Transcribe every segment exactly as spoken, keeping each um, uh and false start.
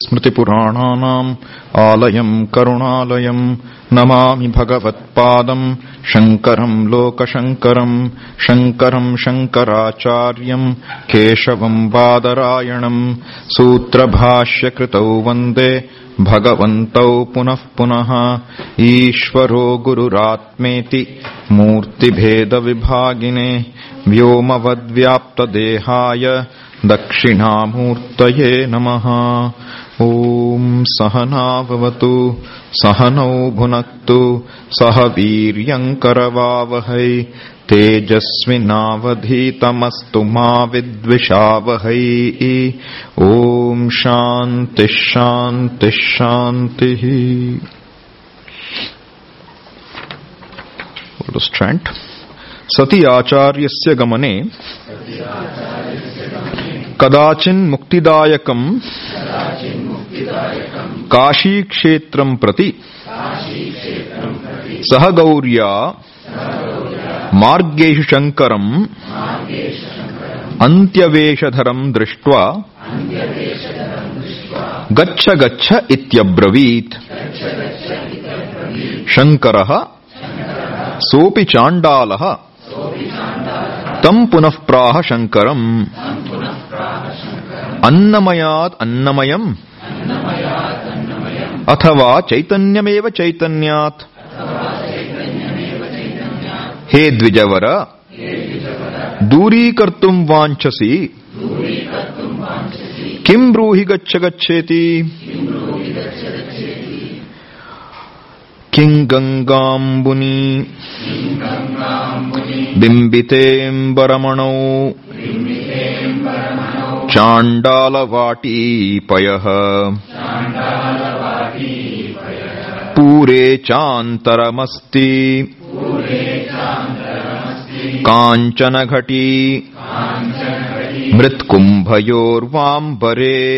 स्मृतिपुराणानाम् आलयम् करुणालयम् नमामि भगवत्पादम् शङ्करम् लोकशङ्करम् शङ्करम् शङ्कराचार्यम् केशवम् बादरायणम् सूत्रभाष्यकृतौ वन्दे भगवन्तौ पुनः पुनः ईश्वरो गुरुरात्मेति मूर्तिभेदविभागिने व्योमवद्व्याप्तदेहाय दक्षिणामूर्तये नमः। ॐ सहना भवतु सहनौ भुनक्तु सह वीर्यङ्करवावहै तेजस्विनावधीतमस्तु मा विद्विषावहै। ॐ शान्तिः शान्तिः शान्तिः। सति आचार्यस्य गमने कदाचिन् मुक्तिदायकम् काशीक्षेत्रं प्रति सह गौर्या मार्गेषु शङ्करम् अन्त्यवेशधरम् दृष्ट्वा गच्छ गच्छ इत्यब्रवीत्। शङ्करः सोऽपि चाण्डालः तं पुनः प्राह शङ्करम् अन्नमयात् अन्नमयम् अथवा चैतन्यमेव चैतन्यात्। हे द्विजवर दूरीकर्तुम् वाञ्छसि किं ब्रूहि गच्छ गच्छेति। किं गङ्गाम्बुनि बिम्बितेऽम्बरमणौ चाण्डालवाटीपयः पूरे चान्तरमस्ति काञ्चनघटी मृत्कुम्भयोर्वाम्बरे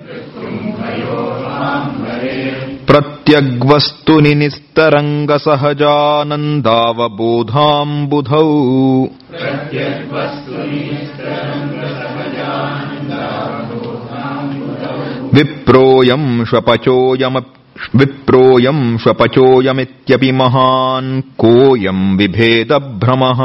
प्रत्यग्वस्तुनि निस्तरङ्गसहजानन्दावबोधाम्बुधौ विप्रोऽयं श्वपचोऽयम् विप्रोऽयं श्वपचोऽयमित्यपि महान् कोऽयं बिभेदभ्रमः।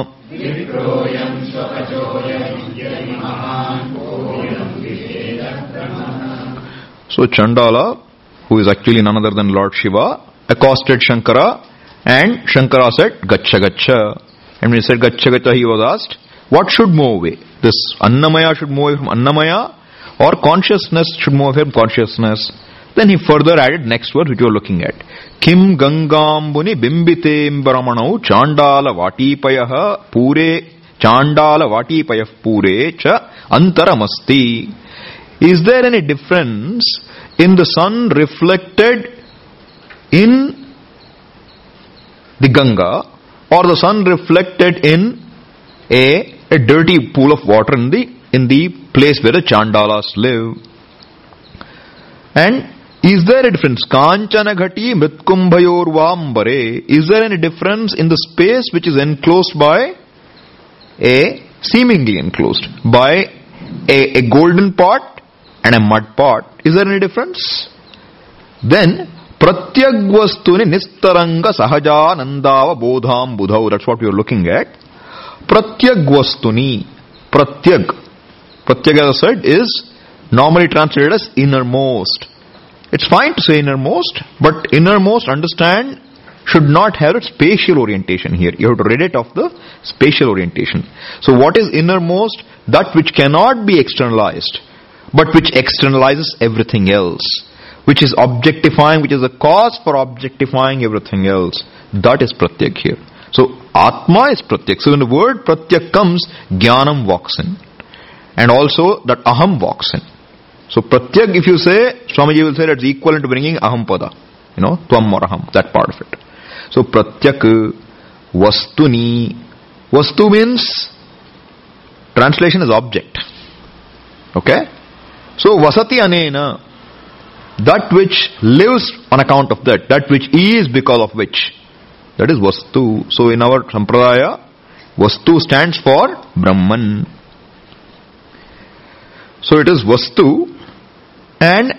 So Chandala, who is actually none other than Lord Shiva, accosted Shankara, and Shankara said, Gaccha Gaccha. And when he said Gaccha Gaccha, he was asked, what should move away? This Annamaya should move away from Annamaya, or consciousness should move away from consciousness? Then he further added next word which you are looking at. Kim Gangambuni Bimbitem Brahmanau Chandala Vatipayaha Pure Chandala Vatipayah Pure Cha Antaramasti. Is there any difference in the sun reflected in the Ganga or the sun reflected in a, a dirty pool of water in the in the place where the Chandalas live? And is there a difference? Kanchana Ghati Mritkumbhayor Vambare. Is there any difference in the space which is enclosed by a seemingly enclosed by a, a golden pot and a mud pot? Is there any difference? Then Pratyagvastuni Nistaranga Sahajanandava Bodham Budhau. That's what we are looking at. Pratyagvastuni. Pratyag. Pratyag, as I said, is normally translated as innermost. It's fine to say innermost, but innermost, understand, should not have a spatial orientation here. You have to read it of the spatial orientation. So what is innermost? That which cannot be externalized, but which externalizes everything else. Which is objectifying, which is a cause for objectifying everything else. That is Pratyak here. So Atma is Pratyak. So when the word Pratyak comes, Jnanam walks in. And also that Aham walks in. So Pratyak, if you say, Swamiji will say that's equivalent to bringing Aham Pada. You know, Tvam or Aham, that part of it. So Pratyak, Vastuni. Vastu means, translation is object. Okay? So Vasati Anena, that which lives on account of that, that which is because of which. That is Vastu. So in our Sampradaya, Vastu stands for Brahman. So it is Vastu, and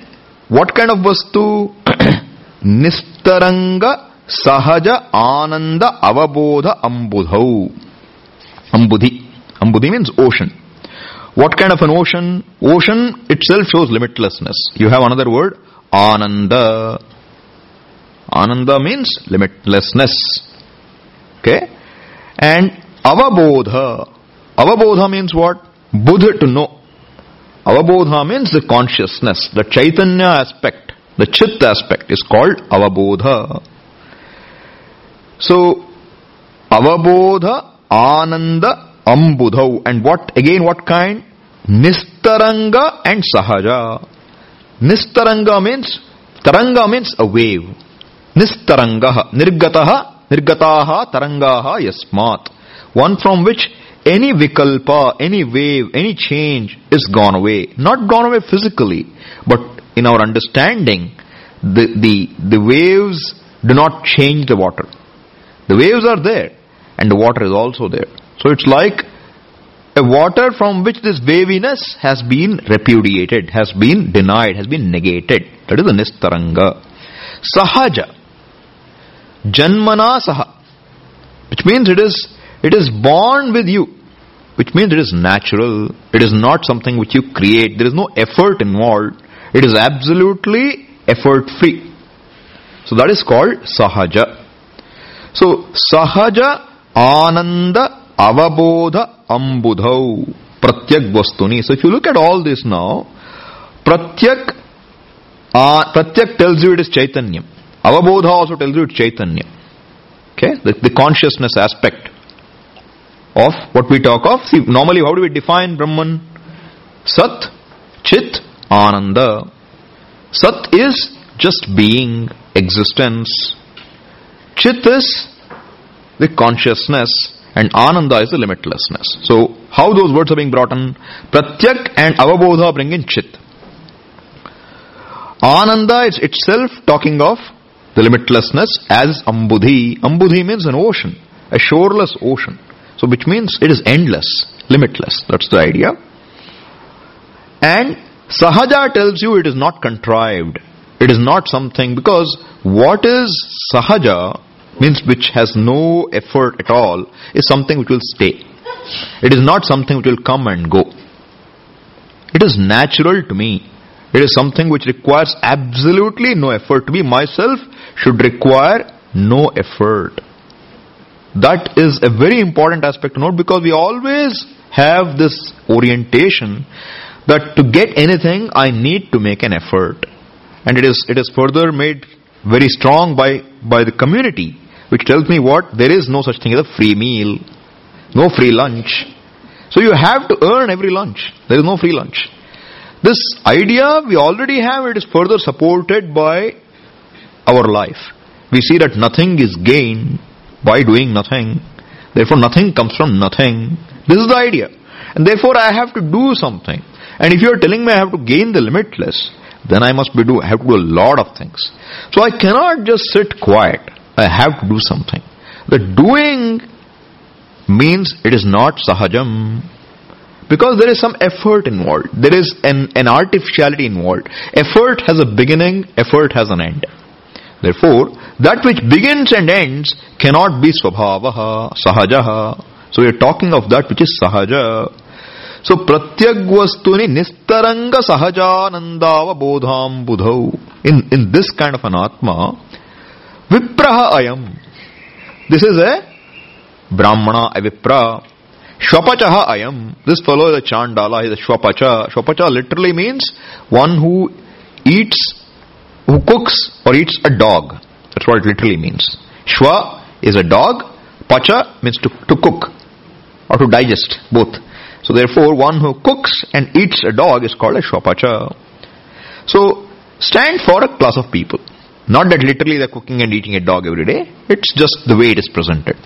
What kind of vastu? Nistaranga sahaja ananda avabodha ambudhau. Ambudhi. Ambudhi means ocean. What kind of an ocean? Ocean itself shows limitlessness. You have another word, ananda. Ananda means limitlessness. Okay? And avabodha. Avabodha means what? Buddha, to know. Avabodha means the consciousness, the Chaitanya aspect, the Chit aspect is called avabodha. So, avabodha, ananda, ambudhau. And what, again what kind? Nistaranga and sahaja. Nistaranga means, taranga means a wave. Nistarangaha, nirgataha, nirgataha, tarangaha, yasmat. One from which any vikalpa, any wave, any change is gone away. Not gone away physically, but in our understanding, the, the, the waves do not change the water. The waves are there, and the water is also there. So it's like a water from which this waviness has been repudiated, has been denied, has been negated. That is the nistaranga. Sahaja. Janmana saha. Which means it is It is born with you, which means it is natural. It is not something which you create. There is no effort involved. It is absolutely effort-free. So that is called sahaja. So sahaja ananda avabodha ambudhau pratyak vastuni. So if you look at all this now, pratyak, uh, pratyak tells you it is chaitanya. Avabodha also tells you it's chaitanya. Okay, the, the consciousness aspect of what we talk of. See, normally how do we define Brahman? Sat, Chit, Ananda. Sat is just being, existence. Chit is the consciousness, and Ananda is the limitlessness. So, how those words are being brought in? Pratyak and Avabodha bring in Chit. Ananda is itself talking of the limitlessness as Ambudhi. Ambudhi means an ocean, a shoreless ocean. So which means it is endless, limitless. That's the idea. And Sahaja tells you it is not contrived. It is not something, because what is Sahaja means which has no effort at all is something which will stay. It is not something which will come and go. It is natural to me. It is something which requires absolutely no effort. To be myself should require no effort. That is a very important aspect to note, because we always have this orientation that to get anything I need to make an effort. And it is it is further made very strong by, by the community, which tells me what? There is no such thing as a free meal, no free lunch. So you have to earn every lunch. There is no free lunch. This idea we already have, it is further supported by our life. We see that nothing is gained by doing nothing. Therefore nothing comes from nothing. This is the idea. And therefore I have to do something. And if you are telling me I have to gain the limitless, then I must be do, I have to do a lot of things. So I cannot just sit quiet. I have to do something. The doing means it is not sahajam, because there is some effort involved. There is an, an artificiality involved. Effort has a beginning, effort has an end. Therefore, that which begins and ends cannot be svabhavaha, sahajaha. So we are talking of that which is sahaja. So pratyagvastuni nistaranga sahajanandava bodham budhau. In, in this kind of an atma, vipraha ayam. This is a brahmana, a vipra. Shwapachaha ayam. This fellow is a chandala, he is a shwapacha. Shwapacha literally means one who eats, who cooks or eats a dog. That's what it literally means. Shwa is a dog. Pacha means to, to cook or to digest, both. So therefore one who cooks and eats a dog is called a shwapacha. So stand for a class of people. Not that literally they're cooking and eating a dog every day. It's just the way it is presented.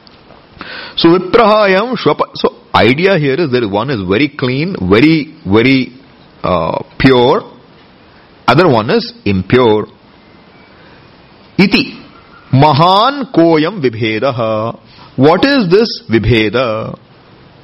So viprahayam shwapa. So idea here is that one is very clean, very, very uh, pure. Other one is impure. Iti mahan koyam vibhedaha. What is this vibheda?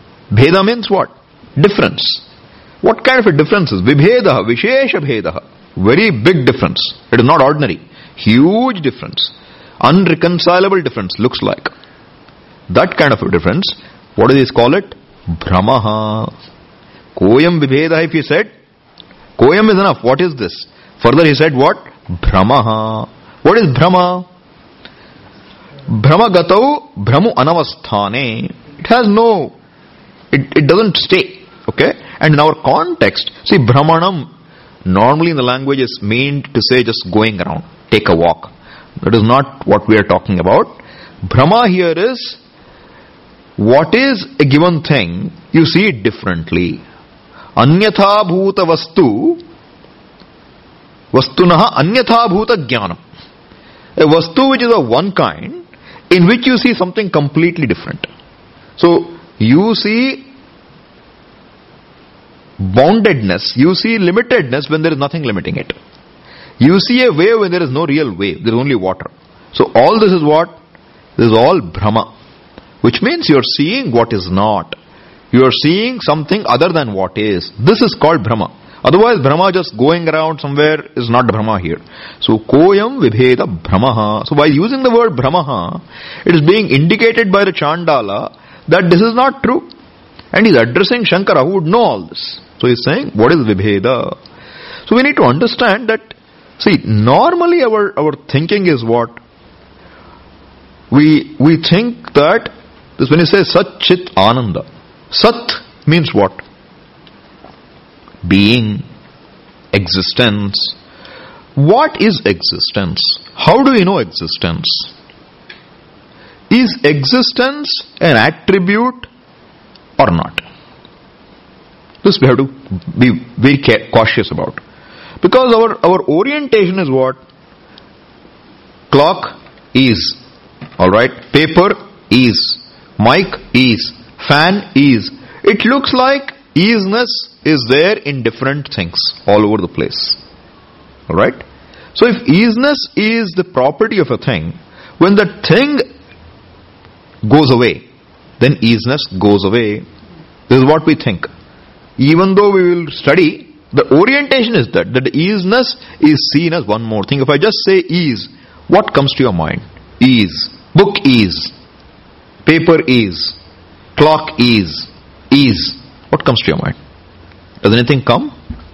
Bheda means what? Difference. What kind of a difference is? Vibhedaha, vishesha bhedaha. Very big difference. It is not ordinary. Huge difference. Unreconcilable difference looks like. That kind of a difference, what do they call it? Brahmaha. Koyam vibheda, if he said, Koyam is enough. What is this? Further he said what? Brahmaha. What is Brahma? Brahma gatau Brahmu anavasthane. It has no, it, it doesn't stay. Okay? And in our context, see, Brahmanam, normally in the language is meant to say just going around, take a walk. That is not what we are talking about. Brahma here is, what is a given thing, you see it differently. Anyatha bhuta vastu, vastunaha anyatha bhuta jnanam. A vastu which is of one kind, in which you see something completely different. So, you see boundedness, you see limitedness when there is nothing limiting it. You see a wave when there is no real wave, there is only water. So all this is what? This is all Brahma. Which means you are seeing what is not. You are seeing something other than what is. This is called Brahma. Otherwise Brahma just going around somewhere is not Brahma here. So Koyam vibheda Brahmaha. So by using the word Brahmaha, it is being indicated by the Chandala that this is not true. And he is addressing Shankara who would know all this. So he is saying, what is vibheda? So we need to understand that, see, normally our, our thinking is what? We, we think that, this when he says Sat Chit Ananda. Sat means what? Being, existence. What is existence? How do we know existence? Is existence an attribute or not? This we have to be very cautious about. Because our, our orientation is what? Clock is. Alright? Paper is. Mic is. Fan is. It looks like isness is there in different things all over the place. Alright? So if isness is the property of a thing, when the thing goes away, then isness goes away. This is what we think. Even though we will study, the orientation is that, that the isness is seen as one more thing. If I just say is, what comes to your mind? Is. Book is. Paper is. Clock is. Is. What comes to your mind? Does anything come?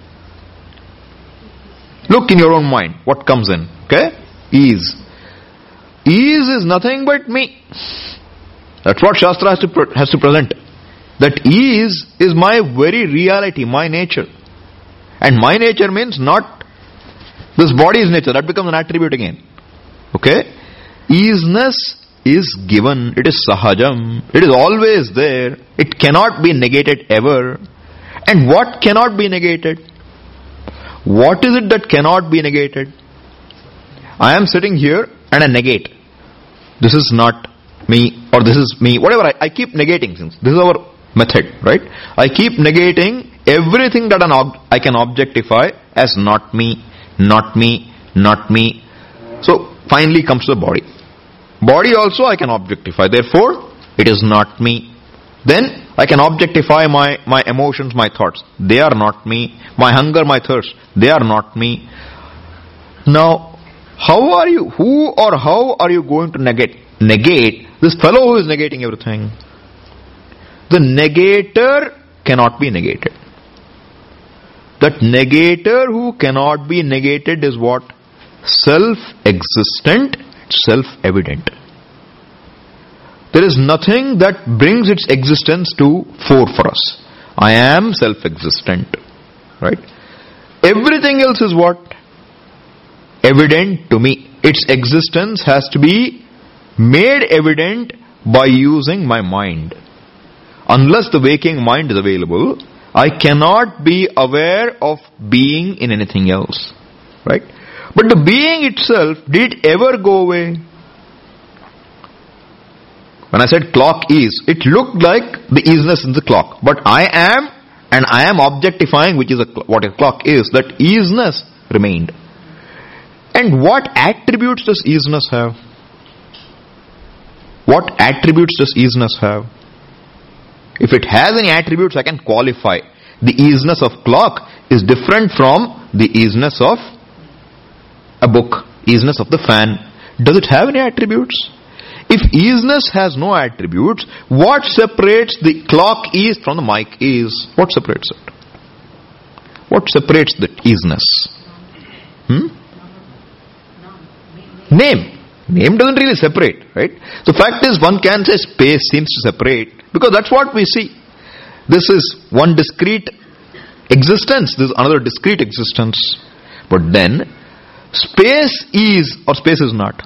Look in your own mind. What comes in? Okay? Is. Is is nothing but me. That's what Shastra has to, pre- has to present. That is, is my very reality, my nature. And my nature means not this body's nature. That becomes an attribute again. Okay? Isness is given. It is sahajam. It is always there. It cannot be negated ever. And what cannot be negated? What is it that cannot be negated? I am sitting here and I negate. This is not me, or this is me. Whatever. I, I keep negating things. This is our method, right? I keep negating everything that an ob- I can objectify as not me, not me, not me. So finally comes to the body. Body also I can objectify. Therefore, it is not me. Then I can objectify my, my emotions, my thoughts. They are not me. My hunger, my thirst. They are not me. Now, how are you, who or how are you going to negate? Negate this fellow who is negating everything. The negator cannot be negated. That negator who cannot be negated is what? Self-existent, self-evident. There is nothing that brings its existence to fore for us. I am self-existent. Right? Everything else is what? Evident to me. Its existence has to be made evident by using my mind. Unless the waking mind is available, I cannot be aware of being in anything else. Right? But the being itself, did it ever go away? When I said clock is, it looked like the isness in the clock. But I am, and I am objectifying which is a, what a clock is, that isness remained. And what attributes does isness have? What attributes does isness have? If it has any attributes, I can qualify. The isness of clock is different from the easiness of a book, easiness of the fan. Does it have any attributes? If easiness has no attributes, what separates the clock ease from the mic ease? What separates it? What separates the easiness? Hmm? Name. Name doesn't really separate, right? The fact is, one can say space seems to separate, because that's what we see. This is one discrete existence, this is another discrete existence. But then, space is or space is not.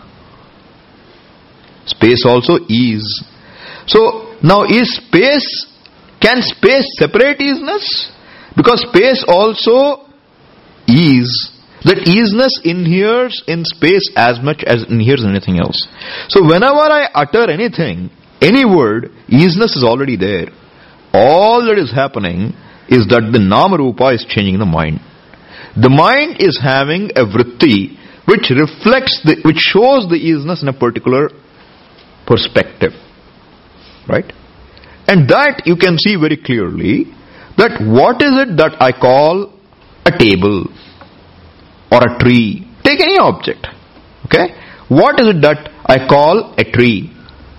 Space also is. So, now is space, can space separate easiness? Because space also is. That easiness inheres in space as much as inheres in anything else. So whenever I utter anything, any word, easiness is already there. All that is happening is that the nama rupa is changing the mind. The mind is having a vritti which reflects, the, which shows the easiness in a particular perspective. Right? And that you can see very clearly, that what is it that I call a table or a tree. Take any object. Okay? What is it that I call a tree?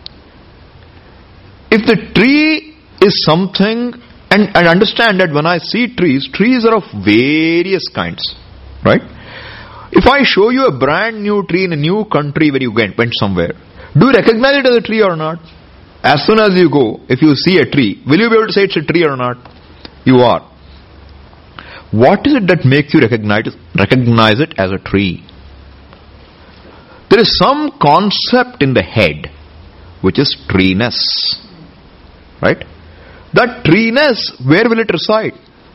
If the tree is something, and, and understand that when I see trees, trees are of various kinds. Right? If I show you a brand new tree in a new country where you went, went somewhere, do you recognize it as a tree or not? As soon as you go, if you see a tree, will you be able to say it's a tree or not? You are. What is it that makes you recognize, recognize it as a tree? There is some concept in the head which is treeness. Right? That treeness, where will it reside?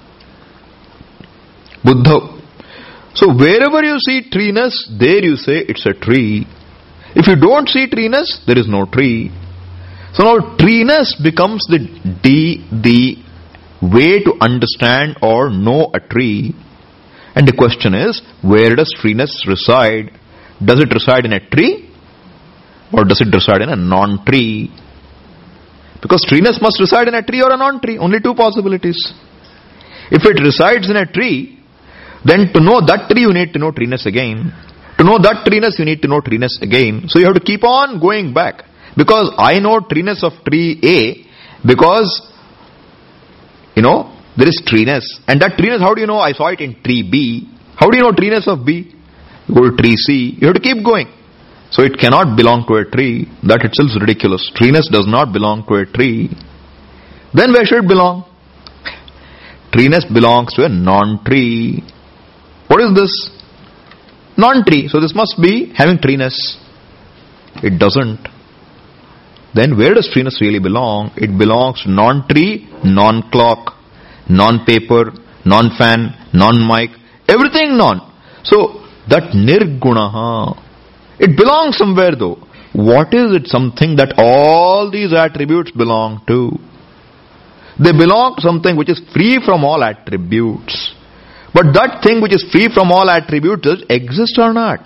Buddha. So wherever you see treeness, there you say it's a tree. If you don't see treeness, there is no tree. So now treeness becomes the D, the way to understand or know a tree. And the question is, where does treeness reside? Does it reside in a tree? Or does it reside in a non-tree? Because treeness must reside in a tree or a non-tree. Only two possibilities. If it resides in a tree, then to know that tree you need to know treeness again. To know that treeness you need to know treeness again. So you have to keep on going back. Because I know treeness of tree A because, you know, there is treeness. And that treeness, how do you know? I saw it in tree B. How do you know treeness of B? You go to tree C. You have to keep going. So it cannot belong to a tree. That itself is ridiculous. Treeness does not belong to a tree. Then where should it belong? Treeness belongs to a non-tree. What is this? Non-tree. So this must be having treeness. It doesn't. Then where does treeness really belong? It belongs to non-tree, non-clock, non-paper, non-fan, non-mic, everything non. So that nirgunaha, it belongs somewhere though. What is it? Something that all these attributes belong to. They belong to something which is free from all attributes. But that thing which is free from all attributes, does it exist or not?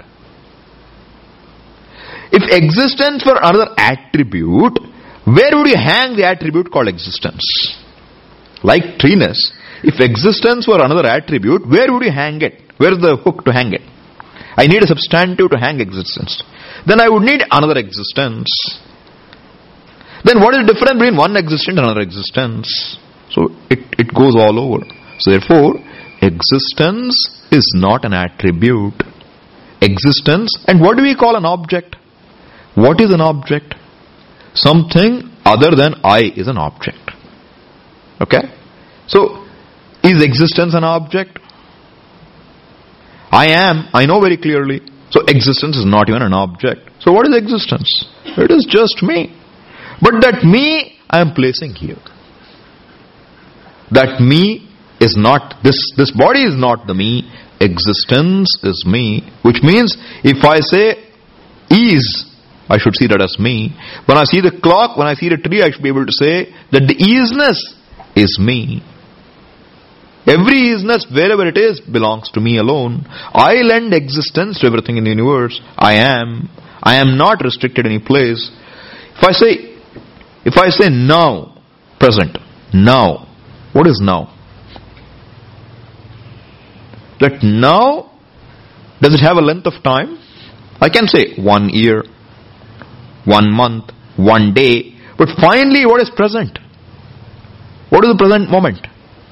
If existence were another attribute, where would you hang the attribute called existence? Like treeness, if existence were another attribute, where would you hang it? Where is the hook to hang it? I need a substantive to hang existence. Then I would need another existence. Then what is the difference between one existence and another existence? So it, it goes all over. So therefore, existence is not an attribute. Existence, and what do we call an object? What is an object? Something other than I is an object. Okay? So, is existence an object? I am, I know very clearly. So existence is not even an object. So what is existence? It is just me. But that me, I am placing here. That me is not, this, this body is not the me. Existence is me. Which means, if I say is, I should see that as me. When I see the clock, when I see the tree, I should be able to say that the easiness is me. Every easiness, wherever it is, belongs to me alone. I lend existence to everything in the universe. I am. I am not restricted any place. If I say, if I say now, present, now, what is now? that now, does it have a length of time? I can say one year, one month, one day, but finally what is present? What is the present moment?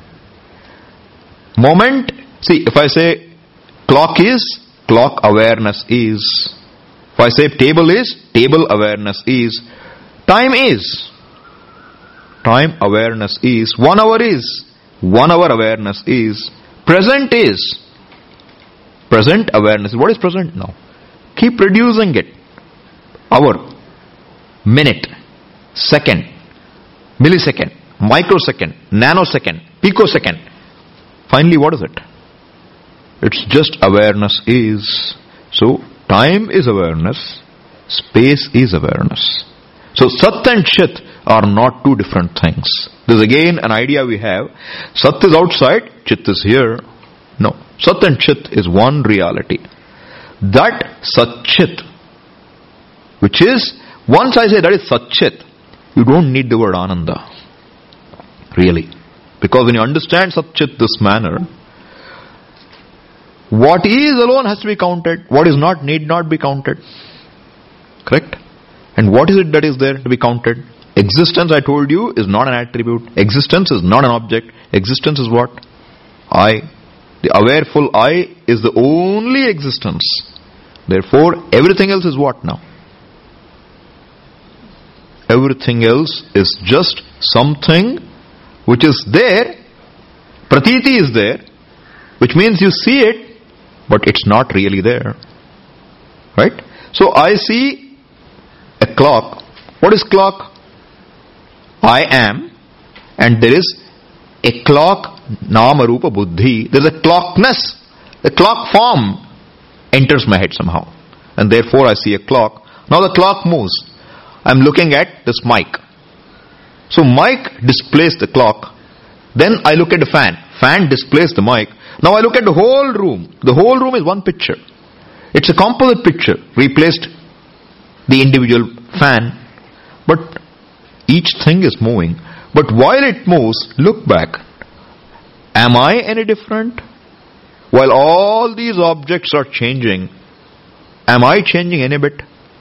Moment, see, if I say clock is, clock awareness is. If I say table is, table awareness is. Time is, time awareness is. One hour is, one hour awareness is. Present is, present awareness. What is present now? Keep reducing it. Hour, minute, second, millisecond, microsecond, nanosecond, picosecond. Finally, what is it? It's just awareness is. So, time is awareness, space is awareness. So, Sat and Chit are not two different things. This is again an idea we have. Sat is outside, Chit is here. No. Sat and Chit is one reality. That Sat Chit, which is, once I say that is Sat Chit, you don't need the word Ananda. Really. Because when you understand Sat Chit this manner, what is alone has to be counted. What is not need not be counted. Correct? And what is it that is there to be counted? Existence, I told you, is not an attribute. Existence is not an object. Existence is what? I. The awareful I is the only existence. Therefore, everything else is what now? Everything else is just something which is there. Pratiti is there, which means you see it, but it's not really there. Right? So I see a clock. What is clock? I am, and there is a clock, nama rupa buddhi. There is a clockness. The clock form enters my head somehow. And therefore I see a clock. Now the clock moves. I'm looking at this mic. So mic displays the clock. Then I look at the fan. Fan displays the mic. Now I look at the whole room. The whole room is one picture. It's a composite picture. Replaced the individual fan. But each thing is moving. But while it moves, look back. Am I any different? While all these objects are changing, am I changing any bit?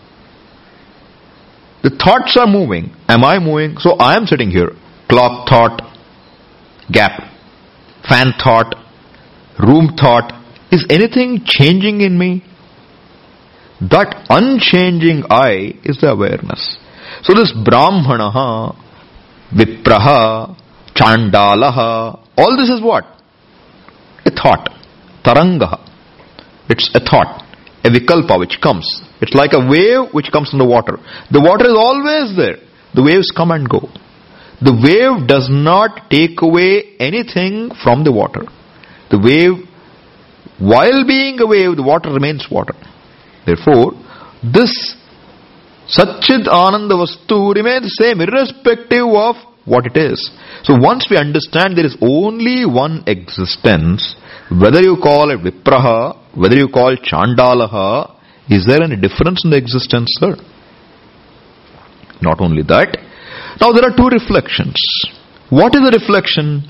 The thoughts are moving. Am I moving? So I am sitting here. Clock thought, gap. Fan thought, room thought. Is anything changing in me? That unchanging I is the awareness. So this Brahmanaha, Vipraha, Chandalaha, all this is what? A thought. Tarangaha. It's a thought. A vikalpa which comes. It's like a wave which comes from the water. The water is always there. The waves come and go. The wave does not take away anything from the water. The wave, while being a wave, the water remains water. Therefore, this Satchid Ananda Vastu remains the same irrespective of what it is. So once we understand there is only one existence, whether you call it Vipraha, whether you call Chandalaha, is there any difference in the existence, sir? Not only that, now there are two reflections. What is the reflection?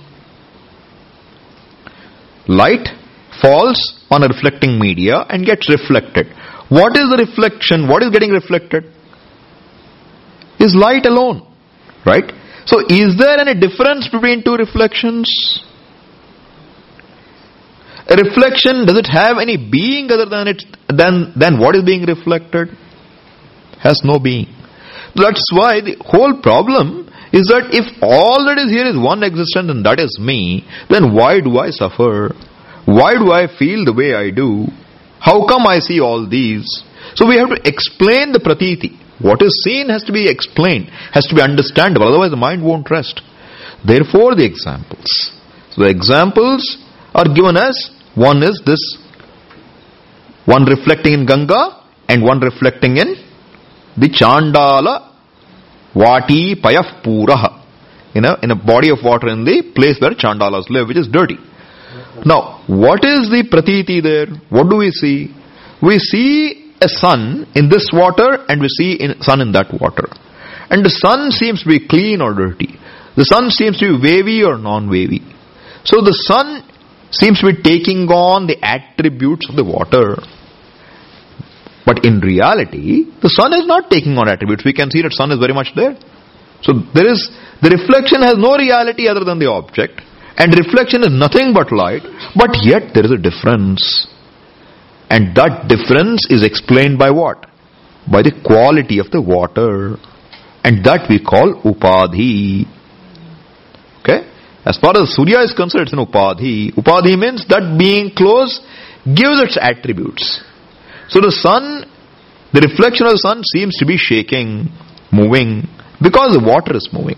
Light falls on a reflecting media and gets reflected. What is the reflection? What is getting reflected? Is light alone. Right? So is there any difference between two reflections? A reflection, does it have any being other than it than, than what is being reflected? Has no being. That's why the whole problem is that if all that is here is one existence and that is me, then why do I suffer? Why do I feel the way I do? How come I see all these? So we have to explain the pratiti. What is seen has to be explained, has to be understandable, otherwise the mind won't rest. Therefore the examples. So the examples are given as, one is this, one reflecting in Ganga and one reflecting in the Chandala Vati Payaf Puraha. In a, in a body of water in the place where Chandalas live, which is dirty. Now, what is the pratiti there? What do we see? We see a sun in this water and we see a sun in that water. And the sun seems to be clean or dirty. The sun seems to be wavy or non-wavy. So the sun seems to be taking on the attributes of the water. But in reality, the sun is not taking on attributes. We can see that sun is very much there. So there is, the reflection has no reality other than the object. And reflection is nothing but light. But yet there is a difference. And that difference is explained by what? By the quality of the water. And that we call upadhi. Okay? As far as Surya is concerned, it's an upadhi. Upadhi means that being close gives its attributes. So the sun, the reflection of the sun seems to be shaking, moving, because the water is moving.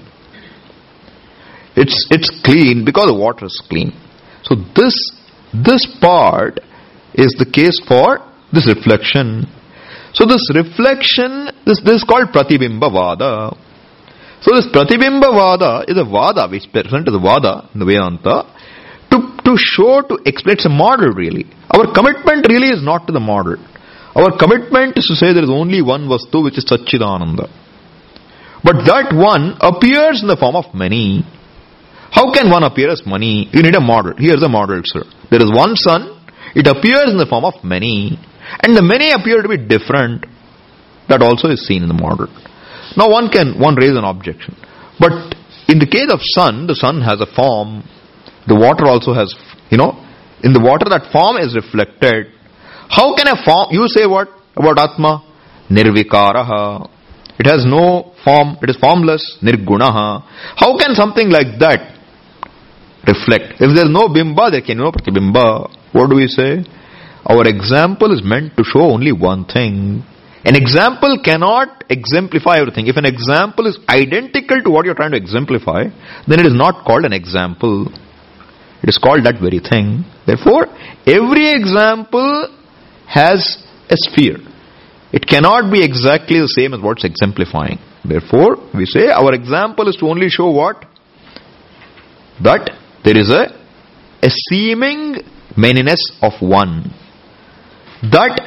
It's it's clean because the water is clean. So this this part is the case for this reflection. So this reflection, this, this is called Pratibimba Vada. So this Pratibimba Vada is a Vada, which presents as a Vada in the Vedanta, to, to show, to explain. It's a model really. Our commitment really is not to the model. Our commitment is to say there is only one Vastu, which is Satchidananda. But that one appears in the form of many. How can one appear as many? You need a model. Here's a model, sir. There is one sun. It appears in the form of many. And the many appear to be different. That also is seen in the model. Now one can, one raise an objection. But in the case of sun, the sun has a form. The water also has, you know, in the water that form is reflected. How can a form, you say what about Atma? Nirvikaraha. It has no form, it is formless. Nirgunaha. How can something like that reflect? If there is no bimba, there can be no pratibimba. What do we say? Our example is meant to show only one thing. An example cannot exemplify everything. If an example is identical to what you are trying to exemplify, then it is not called an example. It is called that very thing. Therefore, every example has a sphere. It cannot be exactly the same as what it's exemplifying. Therefore, we say our example is to only show what? That there is a, a seeming manyness of one. That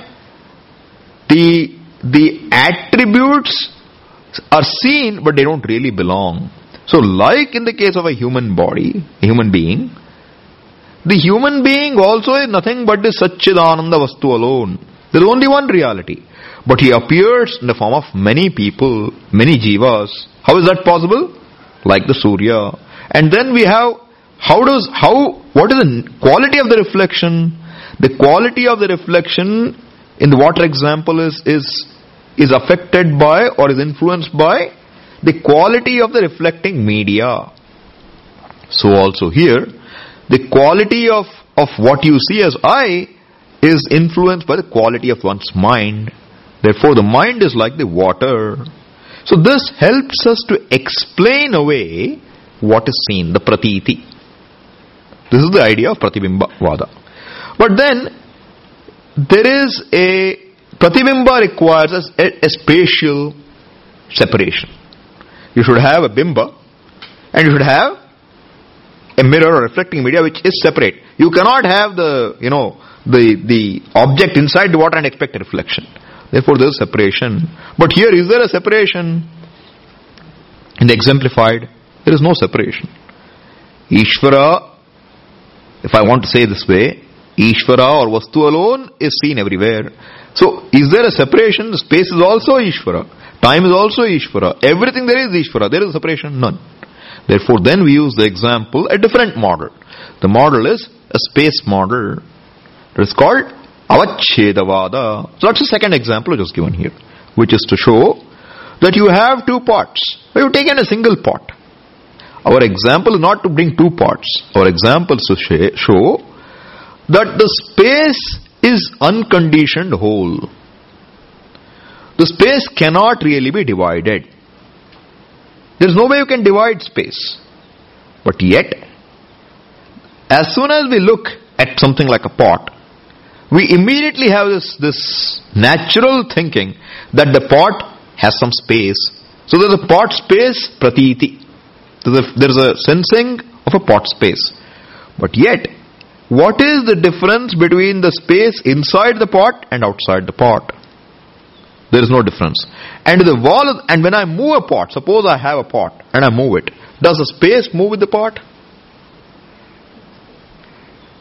the, the attributes are seen but they don't really belong. So like in the case of a human body, a human being, the human being also is nothing but the Satchidananda Vastu alone. There is only one reality. But he appears in the form of many people, many jivas. How is that possible? Like the Surya. And then we have, how does, how, what is the quality of the reflection? The quality of the reflection in the water example is, is, is affected by or is influenced by the quality of the reflecting media. So also here, the quality of, of what you see as eye is influenced by the quality of one's mind. Therefore, the mind is like the water. So this helps us to explain away what is seen, the pratiti. This is the idea of Pratibimba Vada. But then, there is a, Pratibimba requires a, a spatial separation. You should have a bimba, and you should have a mirror or reflecting media which is separate. You cannot have the, you know, the, the object inside the water and expect a reflection. Therefore there is separation. But here, is there a separation? In the exemplified, there is no separation. Ishvara, if I want to say this way, Ishvara or Vastu alone is seen everywhere. So, is there a separation? The space is also Ishvara. Time is also Ishvara. Everything there is Ishvara. There is a separation? None. Therefore, then we use the example, a different model. The model is a space model. It is called Avachedavada. So that's the second example which is given here, which is to show that you have two pots. We have taken a single pot. Our example is not to bring two pots. Our example is to show that the space is unconditioned whole. The space cannot really be divided. There is no way you can divide space. But yet, as soon as we look at something like a pot, we immediately have this, this natural thinking that the pot has some space. So there is a pot space pratiti. There is a sensing of a pot space. But yet, what is the difference between the space inside the pot and outside the pot? There is no difference. And the wall, and when I move a pot, suppose I have a pot and I move it, does the space move with the pot?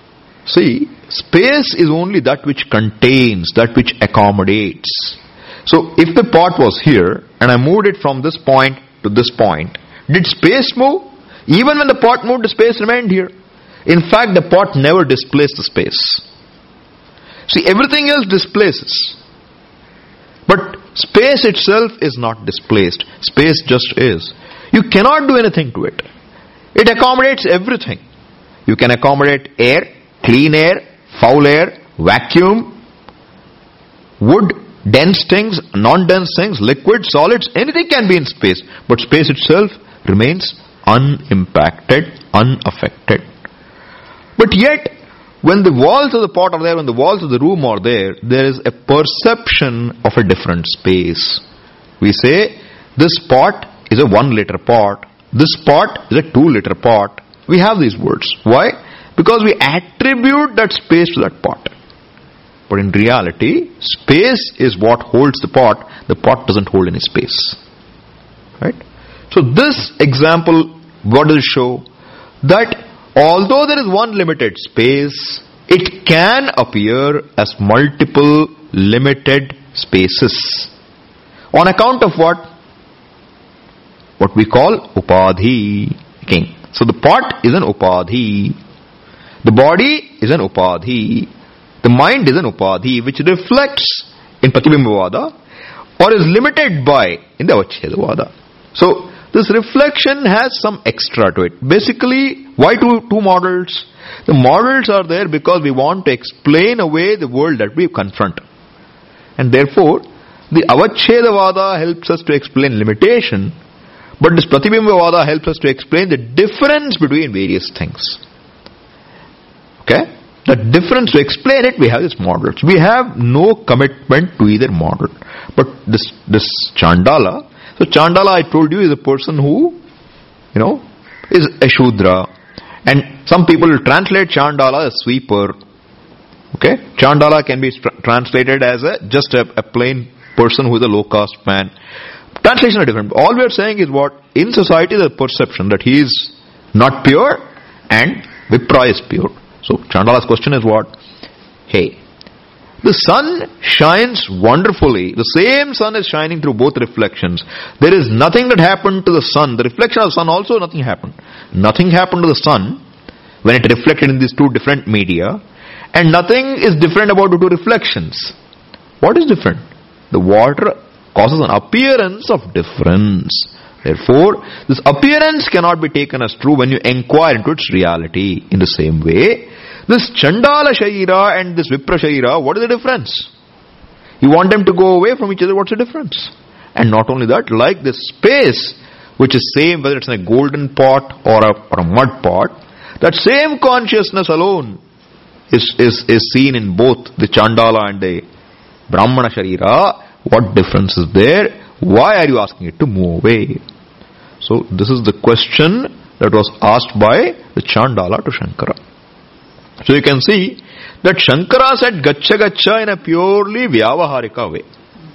See, space is only that which contains, that which accommodates. So, if the pot was here, and I moved it from this point to this point, did space move? Even when the pot moved, the space remained here. In fact, the pot never displaced the space. See, everything else displaces. But space itself is not displaced. Space just is. You cannot do anything to it. It accommodates everything. You can accommodate air, clean air, foul air, vacuum, wood, dense things, non-dense things, liquids, solids, anything can be in space. But space itself remains unimpacted, unaffected. But yet, when the walls of the pot are there, when the walls of the room are there, there is a perception of a different space. We say, this pot is a one liter pot, this pot is a two liter pot. We have these words. Why? Because we attribute that space to that pot. But in reality, space is what holds the pot. The pot doesn't hold any space. Right? So this example, what does it show? That although there is one limited space, it can appear as multiple limited spaces. On account of what? What we call upadhi. Okay. So the pot is an upadhi. The body is an upadhi. The mind is an upadhi which reflects in Pratibhimbavada or is limited by in the Avachedavada. So this reflection has some extra to it. Basically, why two, two models? The models are there because we want to explain away the world that we confront. And therefore, the Avachedavada helps us to explain limitation, but this Pratibhimbavada helps us to explain the difference between various things. Okay? The difference, to explain it, we have these models. We have no commitment to either model. But this, this Chandala, so Chandala, I told you, is a person who, you know, is a Shudra. And some people will translate Chandala as sweeper. Okay? Chandala can be tra- translated as a just a, a plain person who is a low caste man. Translation are different. All we are saying is what? In society, the perception that he is not pure and Vipra is pure. So Chandala's question is what? Hey, the sun shines wonderfully. The same sun is shining through both reflections. There is nothing that happened to the sun. The reflection of the sun also nothing happened. Nothing happened to the sun when it reflected in these two different media. And nothing is different about the two reflections. What is different? The water causes an appearance of difference. Therefore, this appearance cannot be taken as true when you inquire into its reality. In the same way, this Chandala Shaira and this Vipra Shaira, what is the difference? You want them to go away from each other, what's the difference? And not only that, like this space, which is same whether it's in a golden pot or a, or a mud pot, that same consciousness alone is, is, is seen in both the Chandala and the Brahmana Sharira. What difference is there? Why are you asking it to move away? So this is the question that was asked by the Chandala to Shankara. So you can see that Shankara said Gacha Gacha in a purely Vyavaharika way.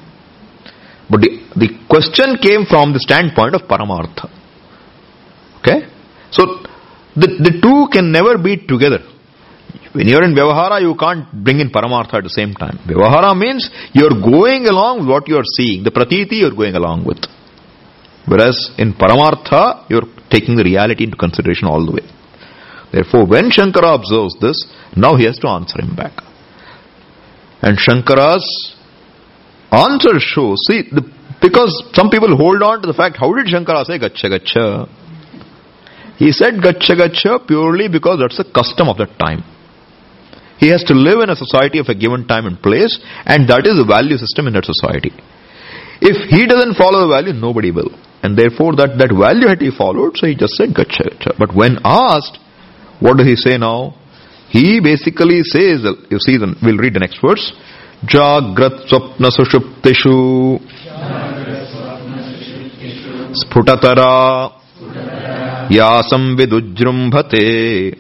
But the, the question came from the standpoint of Paramartha. Okay? So the, the two can never be together. When you are in Vyavahara, you can't bring in Paramartha at the same time. Vyavahara means you are going along with what you are seeing. The Pratiti you are going along with. Whereas in Paramartha, you are taking the reality into consideration all the way. Therefore, when Shankara observes this, now he has to answer him back. And Shankara's answer shows, see, the, because some people hold on to the fact, how did Shankara say Gacha Gacha? He said Gacha Gacha purely because that's the custom of that time. He has to live in a society of a given time and place, and that is the value system in that society. If he doesn't follow the value, nobody will. And therefore, that, that value had to be followed, so he just said Gacha Gacha. But when asked, what does he say now? He basically says, you see, the, we'll read the next verse. Jagrat Swapna Sushuptishu Sputatara Yasam Vidujrumbhate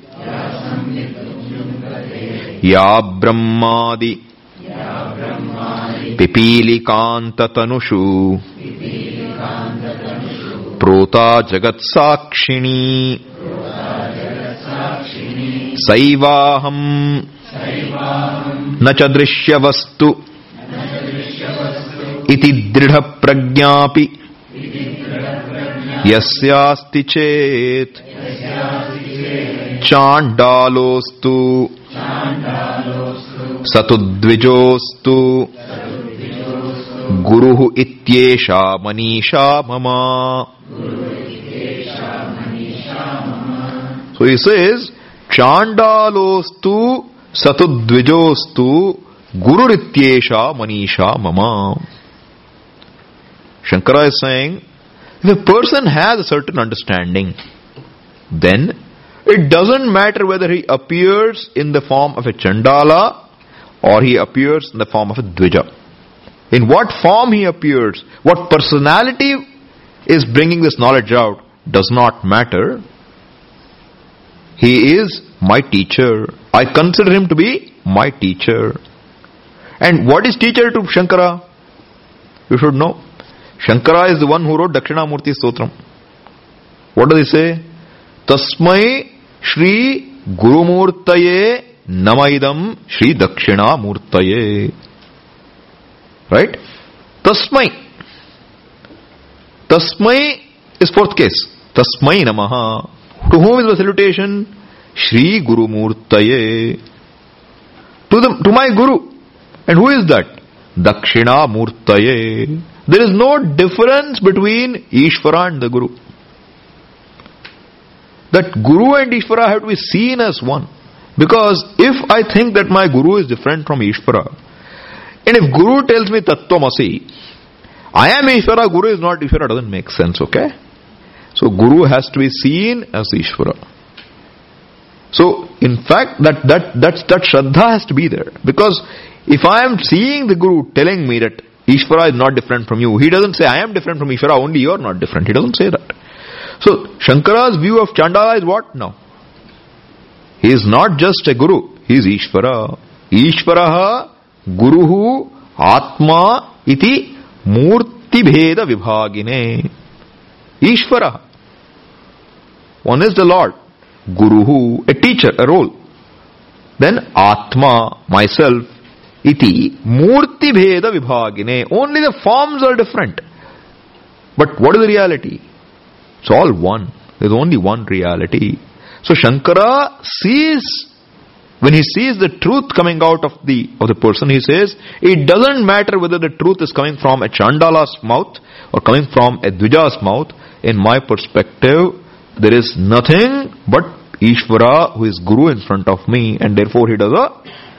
Ya Brahmadi Pipili Tanushu Prota Jagat Sakshini Saivaham na cha drishyavastu iti dridha prajnapi yasyasti chet chandalostu satudvijostu guruhu ityesha manisha mama. So he says, Chandalostu satudvijostu gururityesha manisha mama. Shankara is saying, if a person has a certain understanding, then it doesn't matter whether he appears in the form of a Chandala or he appears in the form of a Dvija. In what form he appears, what personality is bringing this knowledge out, does not matter. He is my teacher. I consider him to be my teacher. And what is teacher to Shankara? You should know. Shankara is the one who wrote Dakshinamurti Stotram. What does he say? Tasmai Shri Gurumurtaye Namaidam Shri Dakshinamurtaye. Right? Tasmai. Tasmai is fourth case. Tasmai Namaha. To whom is the salutation? Shri Gurumurtaye. To the to my Guru. And who is that? Dakshinamurtaye. There is no difference between Ishvara and the Guru. That Guru and Ishvara have to be seen as one. Because if I think that my Guru is different from Ishvara, and if Guru tells me Tattvamasi, I am Ishvara, Guru is not Ishvara, doesn't make sense, okay? So Guru has to be seen as Ishvara. So in fact, that that that that Shraddha has to be there. Because if I am seeing the Guru telling me that Ishvara is not different from you, he doesn't say I am different from Ishvara, only you are not different. He doesn't say that. So Shankara's view of Chandala is what now? He is not just a Guru, he is Ishvara. Ishvaraha Guruhu Atma iti Murti Bheda Vibhagine. Ishvara. One is the Lord. Guruhu, a teacher, a role. Then Atma, myself, iti Murti Bheda Vibhagine. Only the forms are different. But what is the reality? It's all one. There's only one reality. So Shankara sees, when he sees the truth coming out of the of the person, he says, it doesn't matter whether the truth is coming from a Chandala's mouth or coming from a Dvija's mouth. In my perspective, there is nothing but Ishvara who is Guru in front of me, and therefore he does a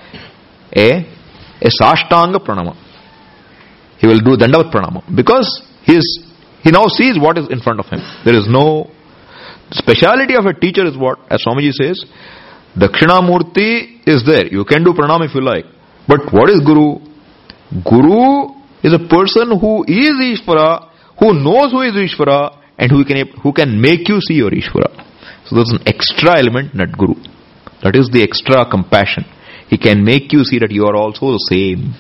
a, a Sashtanga Pranama. He will do Dandavat Pranama because he is he now sees what is in front of him. There is no speciality of a teacher is what, as Swamiji says, Dakshinamurti is there. You can do pranam if you like. But what is Guru? Guru is a person who is Ishvara, who knows who is Ishvara, and who can, who can make you see your Ishvara. So there's an extra element in that Guru. That is the extra compassion. He can make you see that you are also the same.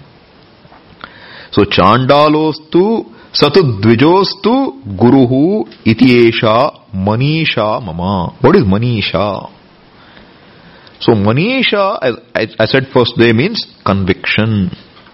So Chandalostu Satudvijostu Guruhu Ityesha Manisha Mama. What is Manisha? So Manisha, as I said first day, means conviction.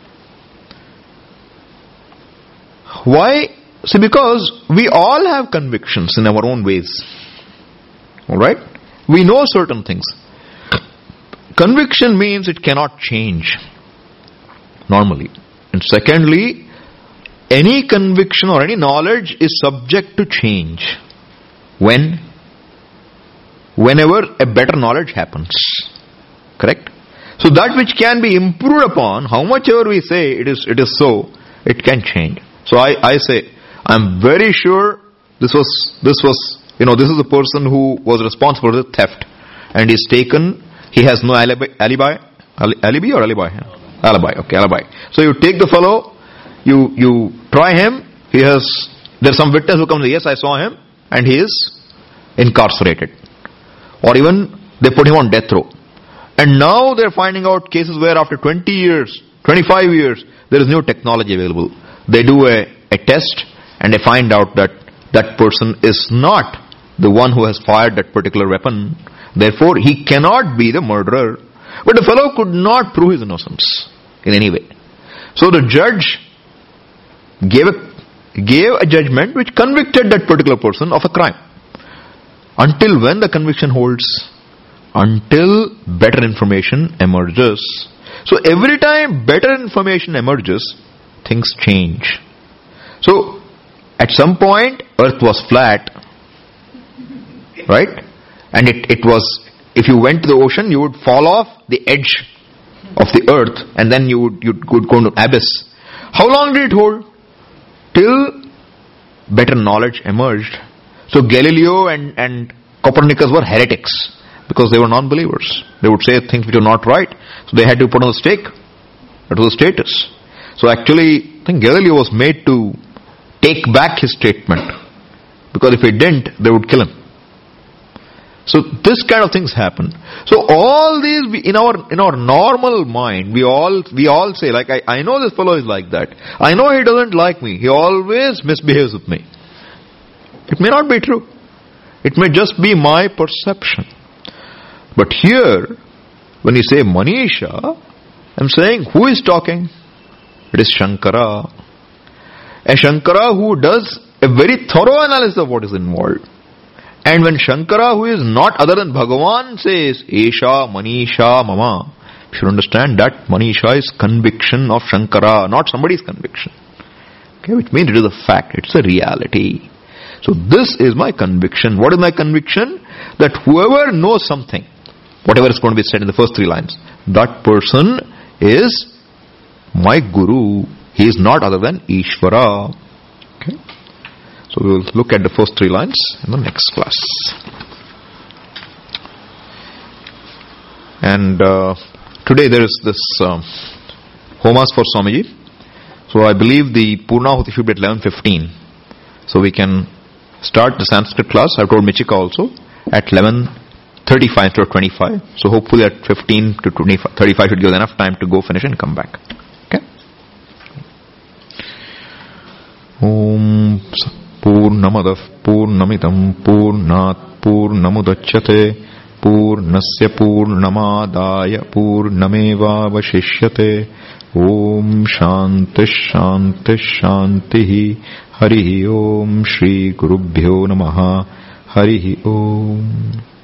Why? See, because we all have convictions in our own ways. Alright? We know certain things. Conviction means it cannot change normally. And secondly, any conviction or any knowledge is subject to change. When? Whenever a better knowledge happens. Correct? So that which can be improved upon, how much ever we say it is it is so, it can change. So I, I say, I'm very sure this was, this was, you know, this is the person who was responsible for the theft. And he's taken, he has no alibi, alibi, alibi or alibi? Alibi, okay, alibi. So you take the fellow, you, you try him, he has, there's some witness who comes, yes, I saw him, and he is incarcerated. Or even, they put him on death row. And now they're finding out cases where after twenty years, twenty-five years, there is new technology available. They do a, a test, and they find out that that person is not the one who has fired that particular weapon, Therefore, he cannot be the murderer. But the fellow could not prove his innocence in any way. So the judge gave a, gave a judgment which convicted that particular person of a crime. Until when the conviction holds? Until better information emerges. So every time better information emerges, things change. So at some point, earth was flat, right? And it, it was, if you went to the ocean, you would fall off the edge of the earth, and then you would, you would go into abyss. How long did it hold? Till better knowledge emerged. So Galileo and, and Copernicus were heretics, because they were non-believers. They would say things which were not right. So they had to put on the stake. That was the status. So actually, I think Galileo was made to take back his statement. Because if he didn't, they would kill him. So this kind of things happen. So all these, in our in our normal mind, we all we all say, like, I, I know this fellow is like that. I know he doesn't like me. He always misbehaves with me. It may not be true. It may just be my perception. But here, when you say Manisha, I'm saying, who is talking? It is Shankara. A Shankara who does a very thorough analysis of what is involved. And when Shankara, who is not other than Bhagavan, says, Esha, Manisha, Mama, you should understand that Manisha is conviction of Shankara, not somebody's conviction. Okay, which means it is a fact, it's a reality. So this is my conviction. What is my conviction? That whoever knows something, whatever is going to be said in the first three lines, that person is my Guru. He is not other than Ishvara. Okay. So we will look at the first three lines in the next class. And uh, today there is this uh, Homas for Swamiji. So I believe the Purnahuti should be at eleven fifteen. So we can start the Sanskrit class. I've told Michika also at eleven thirty-five to twenty-five. So hopefully at fifteen to twenty-five, thirty-five should give enough time to go finish and come back. Okay. Om Purnamadav Purnamidam Purnat Purnamudachyate Purnasya Purnamadaya Purnameva Vashishyate. Om Shanti Shanti Shanti. Harihi Om Shri Gurubhyo Namaha. Harihi Om.